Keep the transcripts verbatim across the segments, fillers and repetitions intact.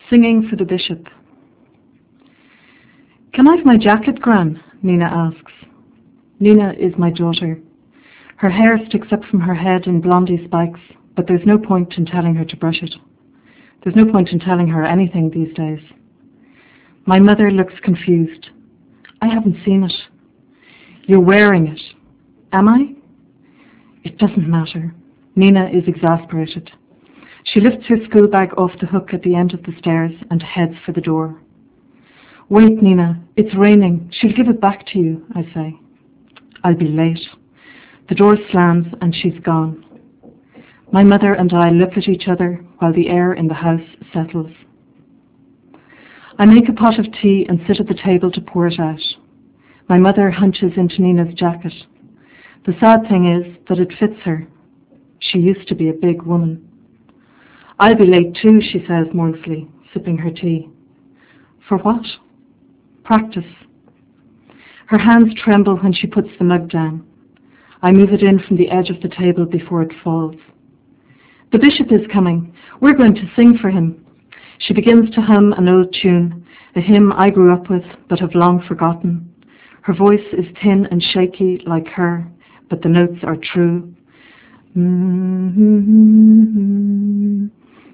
Singing for the bishop. Can I have my jacket, Gran? Nina asks. Nina is my daughter. Her hair sticks up from her head in blondie spikes, but there's no point in telling her to brush it. There's no point in telling her anything these days. My mother looks confused. I haven't seen it. You're wearing it. Am I? It doesn't matter. Nina is exasperated. She lifts her school bag off the hook at the end of the stairs and heads for the door. Wait, Nina, it's raining. She'll give it back to you, I say. I'll be late. The door slams and she's gone. My mother and I look at each other while the air in the house settles. I make a pot of tea and sit at the table to pour it out. My mother hunches into Nina's jacket. The sad thing is that it fits her. She used to be a big woman. I'll be late too, she says mournfully, sipping her tea. For what? Practice. Her hands tremble when she puts the mug down. I move it in from the edge of the table before it falls. The bishop is coming. We're going to sing for him. She begins to hum an old tune, a hymn I grew up with but have long forgotten. Her voice is thin and shaky like her, but the notes are true. Mm-hmm.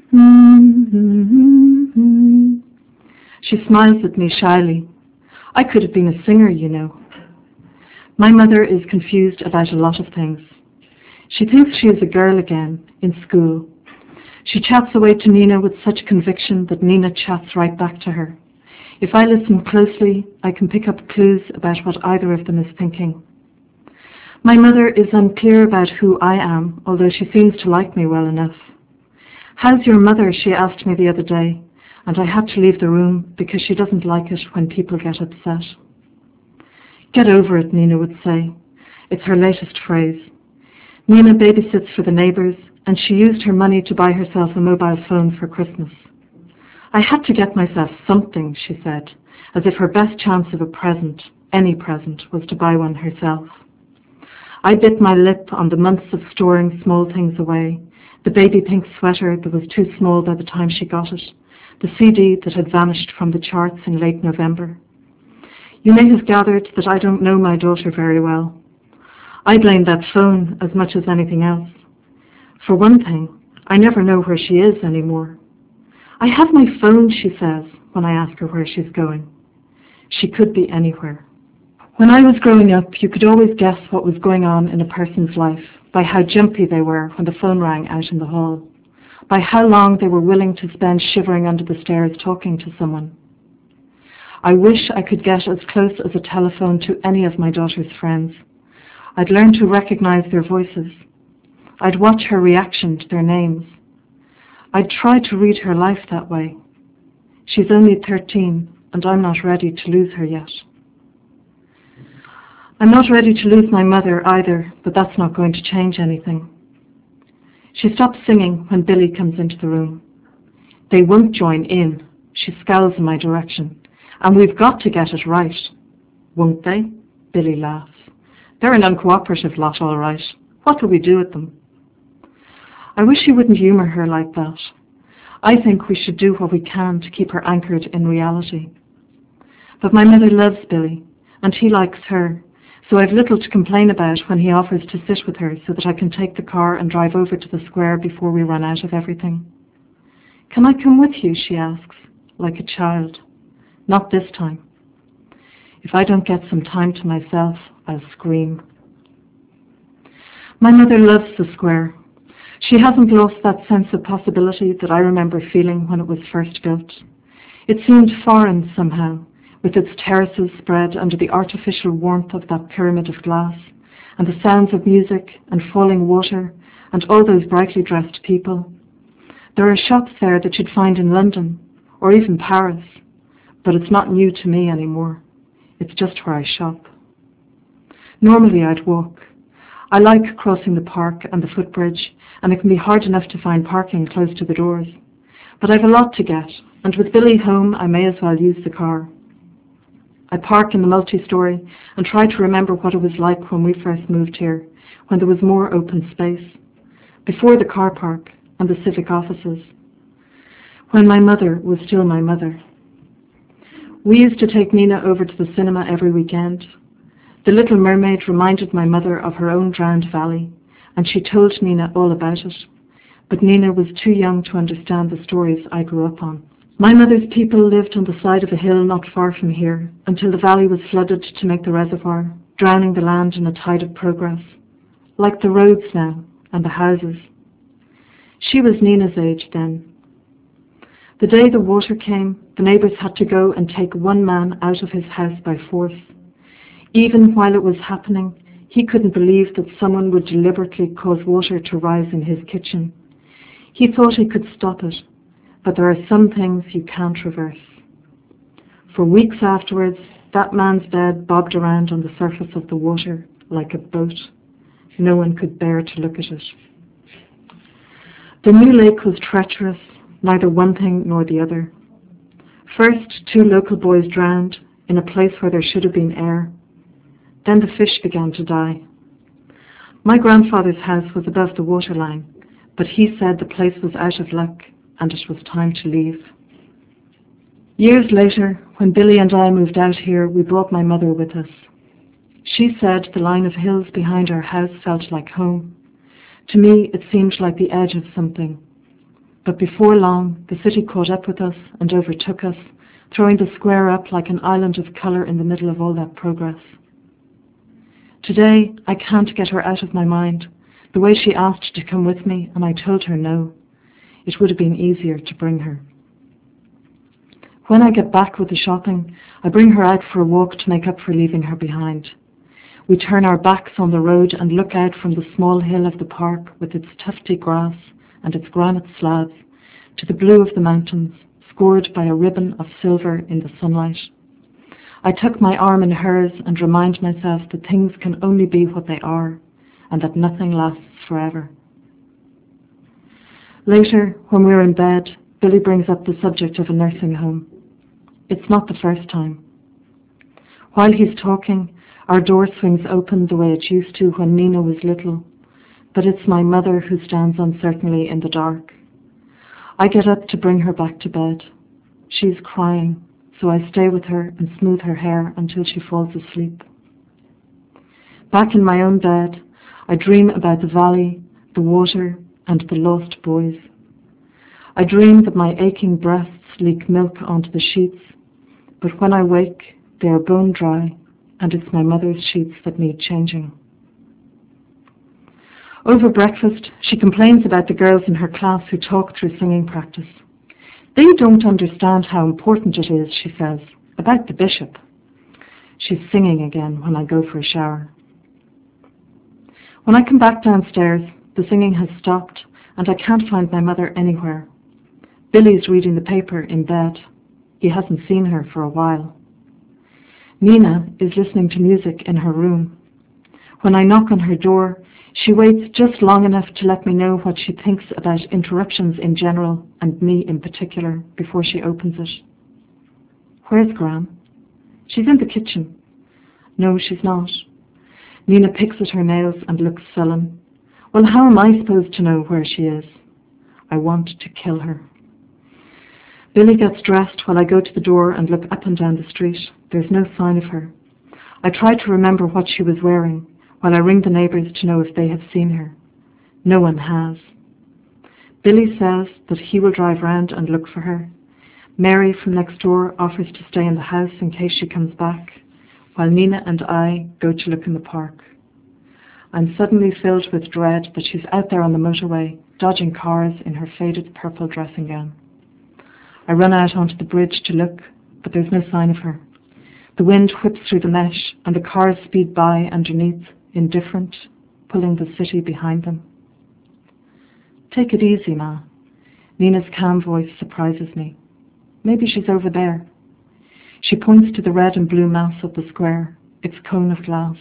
Mm-hmm. She smiles at me shyly. I could have been a singer, you know. My mother is confused about a lot of things. She thinks she is a girl again, in school. She chats away to Nina with such conviction that Nina chats right back to her. If I listen closely, I can pick up clues about what either of them is thinking. My mother is unclear about who I am, although she seems to like me well enough. How's your mother? She asked me the other day, and I had to leave the room because she doesn't like it when people get upset. Get over it, Nina would say. It's her latest phrase. Nina babysits for the neighbours, and she used her money to buy herself a mobile phone for Christmas. I had to get myself something, she said, as if her best chance of a present, any present, was to buy one herself. I bit my lip on the months of storing small things away, the baby pink sweater that was too small by the time she got it, the C D that had vanished from the charts in late November. You may have gathered that I don't know my daughter very well. I blame that phone as much as anything else. For one thing, I never know where she is anymore. I have my phone, she says, when I ask her where she's going. She could be anywhere. When I was growing up, you could always guess what was going on in a person's life by how jumpy they were when the phone rang out in the hall, by how long they were willing to spend shivering under the stairs talking to someone. I wish I could get as close as a telephone to any of my daughter's friends. I'd learn to recognize their voices. I'd watch her reaction to their names. I'd try to read her life that way. She's only thirteen, and I'm not ready to lose her yet. I'm not ready to lose my mother either, but that's not going to change anything. She stops singing when Billy comes into the room. They won't join in. She scowls in my direction. And we've got to get it right. Won't they? Billy laughs. They're an uncooperative lot, all right. What will we do with them? I wish you wouldn't humour her like that. I think we should do what we can to keep her anchored in reality. But my mother loves Billy, and he likes her, so I've little to complain about when he offers to sit with her so that I can take the car and drive over to the square before we run out of everything. Can I come with you? She asks, like a child. Not this time. If I don't get some time to myself, I'll scream. My mother loves the square. She hasn't lost that sense of possibility that I remember feeling when it was first built. It seemed foreign somehow, with its terraces spread under the artificial warmth of that pyramid of glass, and the sounds of music and falling water, and all those brightly dressed people. There are shops there that you'd find in London, or even Paris, but it's not new to me anymore. It's just where I shop. Normally I'd walk. I like crossing the park and the footbridge, and it can be hard enough to find parking close to the doors. But I've a lot to get, and with Billy home, I may as well use the car. I park in the multi-story and try to remember what it was like when we first moved here, when there was more open space, before the car park and the civic offices. when my mother was still my mother. We used to take Nina over to the cinema every weekend. The Little Mermaid reminded my mother of her own drowned valley, and she told Nina all about it. But Nina was too young to understand the stories I grew up on. My mother's people lived on the side of a hill not far from here until the valley was flooded to make the reservoir, drowning the land in a tide of progress, like the roads now and the houses. She was Nina's age then. The day the water came, the neighbours had to go and take one man out of his house by force. Even while it was happening, he couldn't believe that someone would deliberately cause water to rise in his kitchen. He thought he could stop it, but there are some things you can't reverse. For weeks afterwards, that man's bed bobbed around on the surface of the water like a boat. No one could bear to look at it. The new lake was treacherous, neither one thing nor the other. First, two local boys drowned in a place where there should have been air. Then the fish began to die. My grandfather's house was above the waterline, but he said the place was out of luck and it was time to leave. Years later, when Billy and I moved out here, we brought my mother with us. She said the line of hills behind our house felt like home. To me, it seemed like the edge of something. But before long, the city caught up with us and overtook us, throwing the square up like an island of colour in the middle of all that progress. Today, I can't get her out of my mind. The way she asked to come with me, and I told her no. It would have been easier to bring her. When I get back with the shopping, I bring her out for a walk to make up for leaving her behind. We turn our backs on the road and look out from the small hill of the park with its tufty grass and its granite slabs to the blue of the mountains, scored by a ribbon of silver in the sunlight. I tuck my arm in hers and remind myself that things can only be what they are, and that nothing lasts forever. Later, when we're in bed, Billy brings up the subject of a nursing home. It's not the first time. While he's talking, our door swings open the way it used to when Nina was little, but it's my mother who stands uncertainly in the dark. I get up to bring her back to bed. She's crying, so I stay with her and smooth her hair until she falls asleep. Back in my own bed, I dream about the valley, the water, and the lost boys. I dream that my aching breasts leak milk onto the sheets, but when I wake, they are bone dry, and it's my mother's sheets that need changing. Over breakfast, she complains about the girls in her class who talk through singing practice. They don't understand how important it is, she says, about the bishop. She's singing again when I go for a shower. When I come back downstairs, the singing has stopped and I can't find my mother anywhere. Billy's reading the paper in bed. He hasn't seen her for a while. Nina is listening to music in her room. When I knock on her door, she waits just long enough to let me know what she thinks about interruptions in general and me in particular before she opens it. Where's Gran? She's in the kitchen. No, she's not. Nina picks at her nails and looks sullen. Well, how am I supposed to know where she is? I want to kill her. Billy gets dressed while I go to the door and look up and down the street. There's no sign of her. I try to remember what she was wearing while I ring the neighbours to know if they have seen her. No one has. Billy says that he will drive round and look for her. Mary from next door offers to stay in the house in case she comes back, while Nina and I go to look in the park. I'm suddenly filled with dread that she's out there on the motorway, dodging cars in her faded purple dressing gown. I run out onto the bridge to look, but there's no sign of her. The wind whips through the mesh, and the cars speed by underneath, indifferent, pulling the city behind them. Take it easy, Ma. Nina's calm voice surprises me. Maybe she's over there. She points to the red and blue mass of the square, its cone of glass.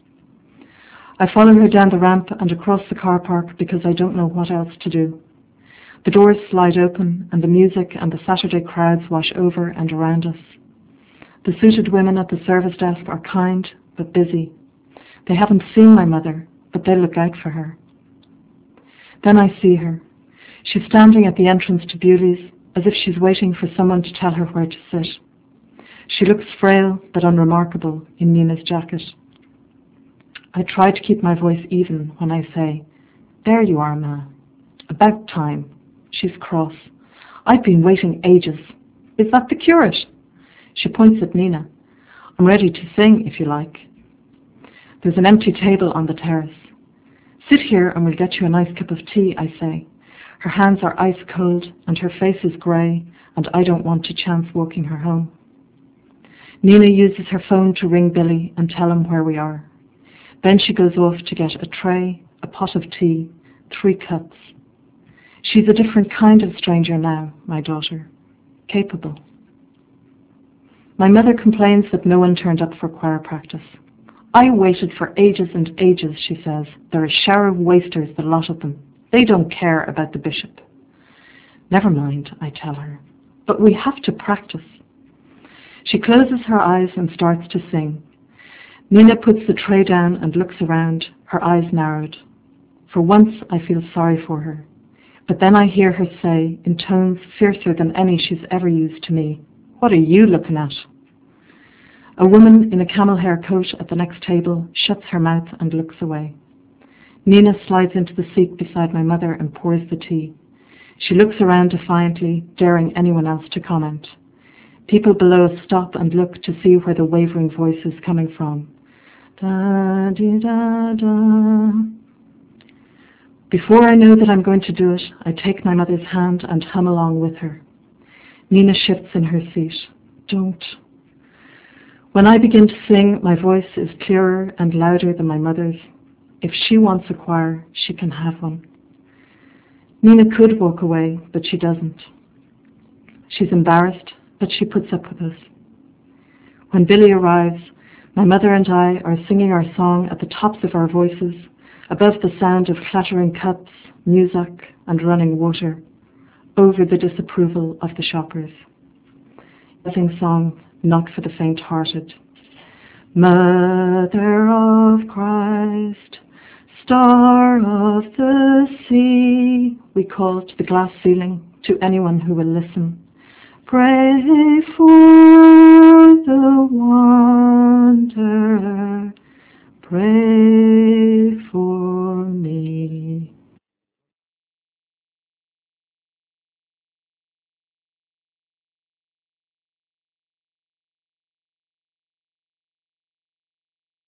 I follow her down the ramp and across the car park because I don't know what else to do. The doors slide open and the music and the Saturday crowds wash over and around us. The suited women at the service desk are kind but busy. They haven't seen my mother, but they look out for her. Then I see her. She's standing at the entrance to Bewley's, as if she's waiting for someone to tell her where to sit. She looks frail but unremarkable in Nina's jacket. I try to keep my voice even when I say, "There you are, Ma. About time." She's cross. "I've been waiting ages. Is that the curate?" She points at Nina. "I'm ready to sing, if you like." There's an empty table on the terrace. "Sit here and we'll get you a nice cup of tea," I say. Her hands are ice cold and her face is grey, and I don't want to chance walking her home. Nina uses her phone to ring Billy and tell him where we are. Then she goes off to get a tray, a pot of tea, three cups. She's a different kind of stranger now, my daughter. Capable. My mother complains that no one turned up for choir practice. "I waited for ages and ages," she says. "They're a shower of wasters, the lot of them. They don't care about the bishop." "Never mind," I tell her. "But we have to practice." She closes her eyes and starts to sing. Nina puts the tray down and looks around, her eyes narrowed. For once I feel sorry for her. But then I hear her say, in tones fiercer than any she's ever used to me, "What are you looking at?" A woman in a camel hair coat at the next table shuts her mouth and looks away. Nina slides into the seat beside my mother and pours the tea. She looks around defiantly, daring anyone else to comment. People below us stop and look to see where the wavering voice is coming from. Da-dee-da-da. Before I know that I'm going to do it, I take my mother's hand and hum along with her. Nina shifts in her seat. "Don't." When I begin to sing, my voice is clearer and louder than my mother's. If she wants a choir, she can have one. Nina could walk away, but she doesn't. She's embarrassed, but she puts up with us. When Billy arrives, my mother and I are singing our song at the tops of our voices, above the sound of clattering cups, music, and running water, over the disapproval of the shoppers. A sing song not for the faint-hearted. Mother of Christ, Star of the sea, we call to the glass ceiling, to anyone who will listen. Pray for the wanderer, pray